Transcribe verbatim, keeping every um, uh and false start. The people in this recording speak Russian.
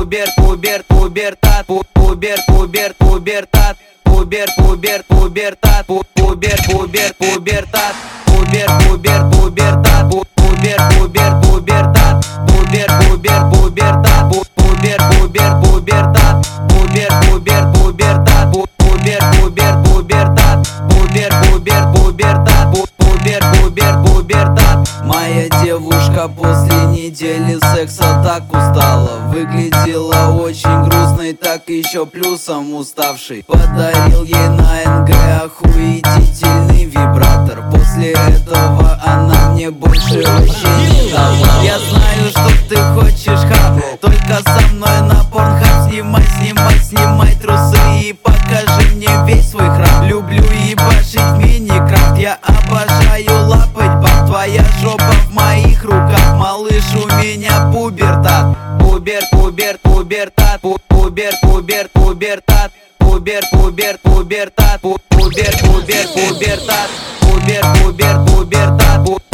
пубер, пубер, пубертат, пу- пубер, пубер, пубертат, пубер, пубер, пубертат, пу- пубер, пубер, пубертат, пубер, пубер, пубертат, пу- пубер, пубер, пубертат, пубер, пубер, пубертат, пу- пубер, пубер, пубертат, пубер, пубер, пубертат, пу- пубер, пубер, пубертат, пубер, пубер, пубертат, пу- пубер, пубер, пубертат. Моя девушка после недели секса так устала, выглядела очень грустной, так еще плюсом уставшей. Подарил ей на эн гэ охуительный вибратор. После этого она мне больше вообще не дала. Я знаю, что ты хочешь хап, только со мной на порнхаб. Снимай, снимай, снимай трусы и покажи мне весь свой храм. Люблю ебашить в Минекрафт, я обожаю лапать баб. Твоя жопа в моих руках, малыш, у меня пубертат. Пубер, пубер, пубертат, пу- пубер, пубер, пубертат, пубер, пубер, пубертат, пу- пубер, пубер, пубертат, пубер, пубер, пубертат, пу-